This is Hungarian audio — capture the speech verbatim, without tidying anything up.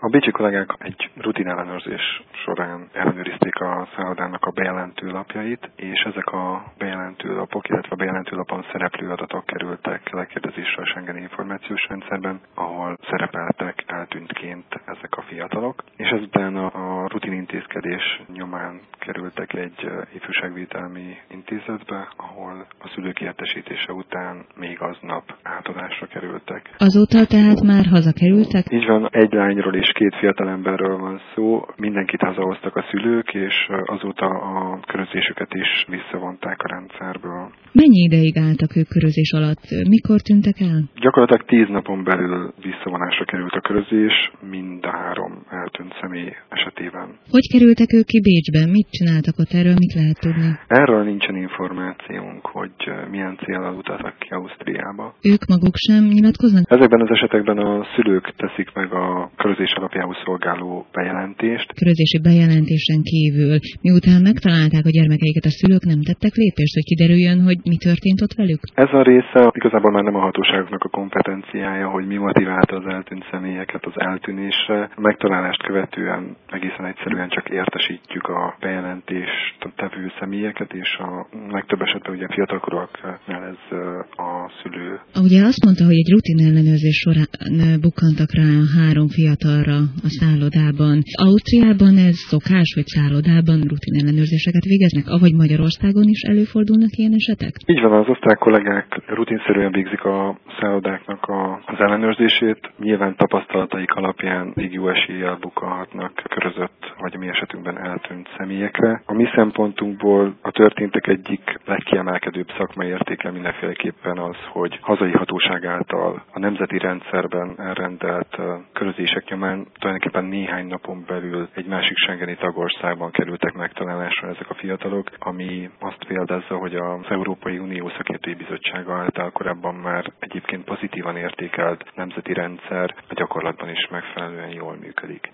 A bécsi kollégák egy rutin ellenőrzés során ellenőrizték a szállodának a bejelentő lapjait, és ezek a bejelentő lapok, illetve a bejelentő lapon szereplő adatok kerültek lekérdezésre a Schengeni információs rendszerben, ahol szerepeltek eltűntként ezek a fiatalok, és ezután a rutin intézkedés nyomán kerültek egy ifjúságvédelmi intézetbe, ahol a szülők értesítése után még aznap átadásra kerültek. Azóta tehát már hazakerültek? Így van, egy lányról és két fiatalemberről van szó, mindenkit hazahoztak a szülők, és azóta a körözésüket is visszavonták a rendszerből. Mennyi ideig álltak ők körözés alatt? Mikor tűntek el? Gyakorlatilag tíz napon belül visszavonásra került a körözés, mind a három eltűnt személy esetében. Hogy kerültek ők ki Bécsben? Mit csináltak ott? Erről mit lehet tudni? Erről nincsen információnk, hogy milyen céllal utaztak ki Ausztriába. Ők maguk sem nyilatkoznak? Ezekben az esetekben a szülők teszik meg a körözés alapjául szolgáló bejelentést. Körözési bejelentésen kívül, miután megtalálták a gyermekeiket, a szülők nem tettek lépést, hogy kiderüljön, hogy mi történt ott velük? Ez a része igazából már nem a hatóságoknak a kompetenciája, hogy mi motiválta az eltűnt személyeket az eltűnésre. A megtalálást követően egészen egyszerűen csak értesítjük a bejelentést tevő személyeket, és a legtöbb esetben ugye fiatalkorúaknál ez a szülő. Ugye azt mondta, hogy egy rutin ellenőrzés során bukkantak rá három fiatalra a szállodában. Ausztriában ez szokás, hogy szállodában rutin ellenőrzéseket végeznek, ahogy Magyarországon is előfordulnak ilyen esetek? Így van, az osztrák kollégák rutinszerűen végzik a szállodáknak a, az ellenőrzését. Nyilván tapasztalataik alapján még jó eséllyel bukkanhatnak körözött, vagy a mi esetünkben eltűnt személyekre. A mi szempontunkból a történtek egyik legkiemelkedőbb szakmai értéke mindenféleképpen az, hogy hazai hatóság által a nemzeti rendszerben elrendelt körözések nyomán tulajdonképpen néhány napon belül egy másik schengeni tagországban kerültek megtalálásra ezek a fiatalok, ami azt példázza, hogy az Európai Unió Szakértői Bizottsága által korábban már egyébként pozitívan értékelt nemzeti rendszer a gyakorlatban is megfelelően jól működik.